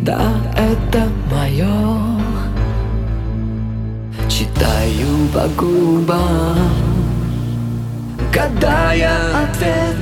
Да, это мое. Читаю по губам, гадая ответ.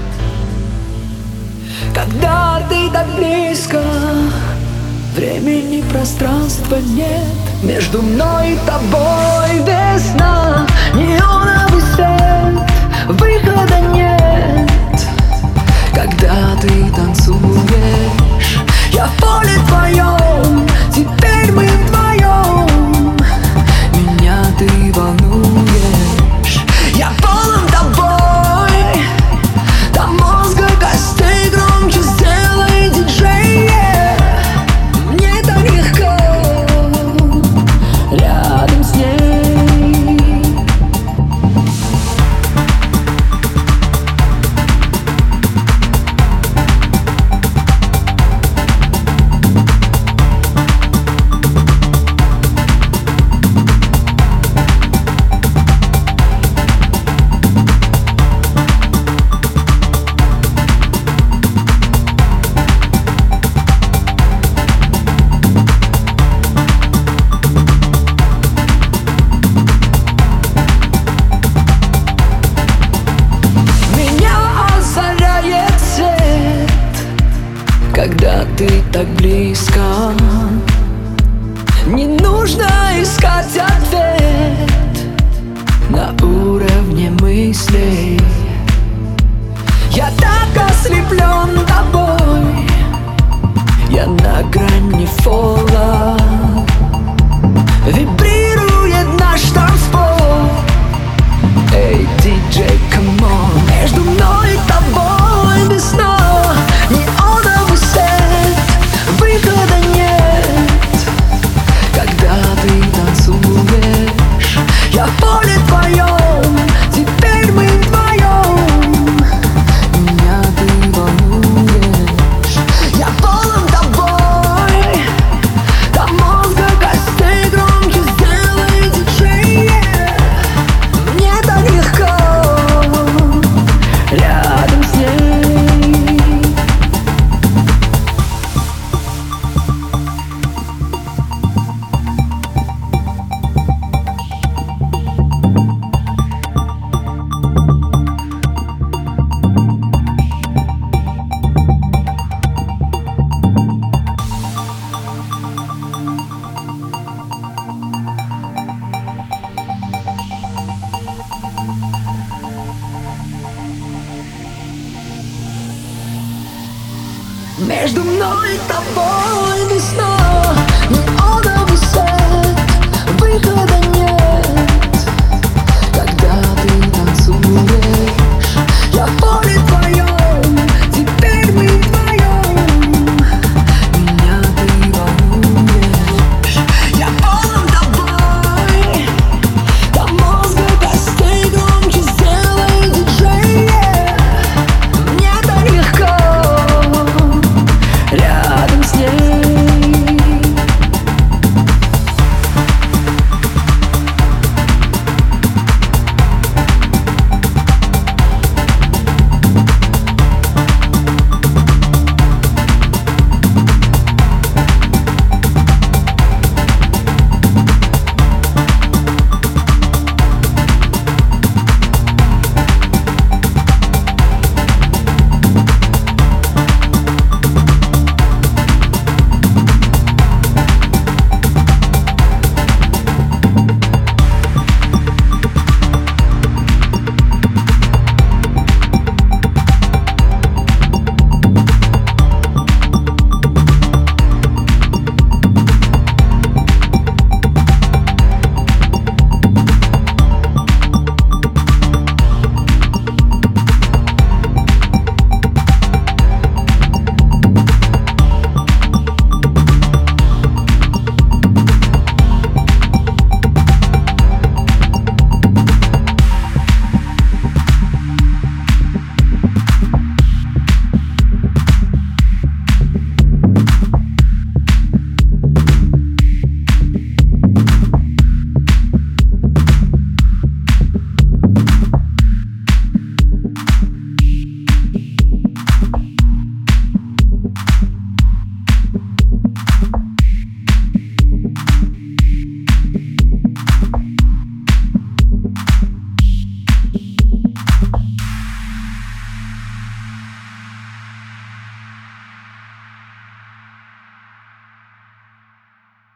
Когда ты так близко, времени, пространства нет. Между мной и тобой весна, неоновый свет, выхода нет. Когда ты танцуешь, я в поле твоем, теперь мы вдвоем. Меня ты волнуешь, я полон тобой. До мозга костей громче сделай, диджей. Мне так легко рядом с ней. Когда ты так близко, не нужно искать ответ на уровне мыслей. Я так ослеплен тобой, я на грани фола. Вибрирует наш танцпол. Эй, диджей, камон. Между мной и тобой весна, неоновый свет, выхода нет. Когда ты танцуешь, я в поле твоем, теперь мы вдвоем. Меня ты волнуешь, я полон тобой. До мозга костей громче сделай, диджей. Мне так легко рядом с ней. Между мной и тобой весна, неоновый свет, выхода